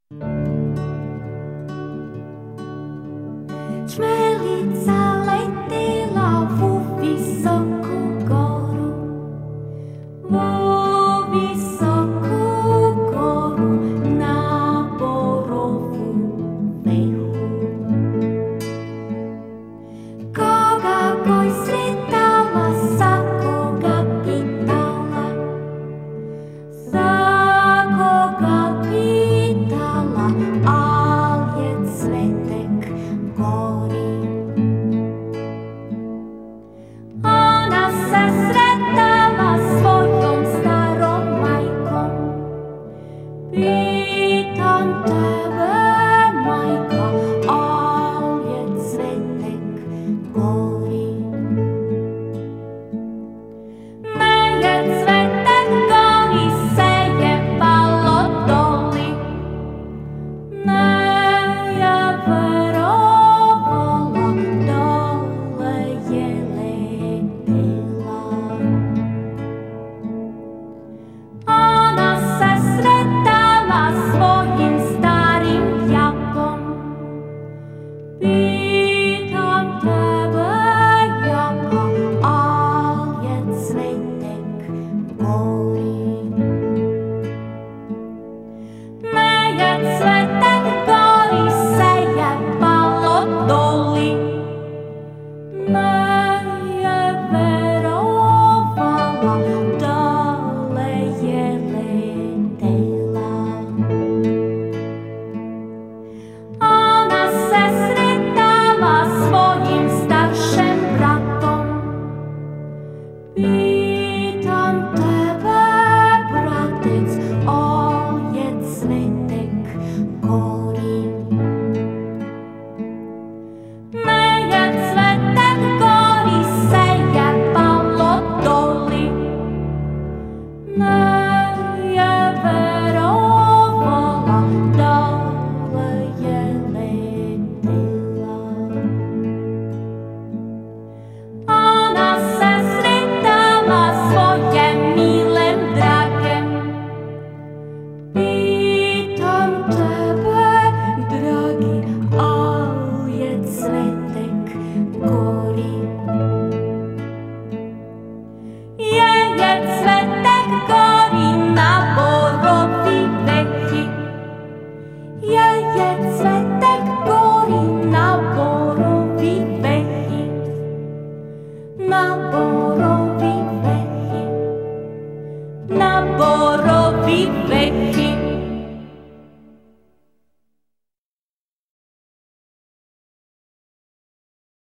Čmelica letela u visoku goru, na borovu vehu. Koga goj sretala, svakoga pitala, al je cvetek gori. Ona se sretala svojom starom majkom. Pitam tebe, majka, al je cvetek gori. Ne je cvetek gori, se je palo doli. Ne je verovala, dole je letela. Ona se sretala svojim starim japom. Pitam tebe, japa, al je cvetek gori. Ne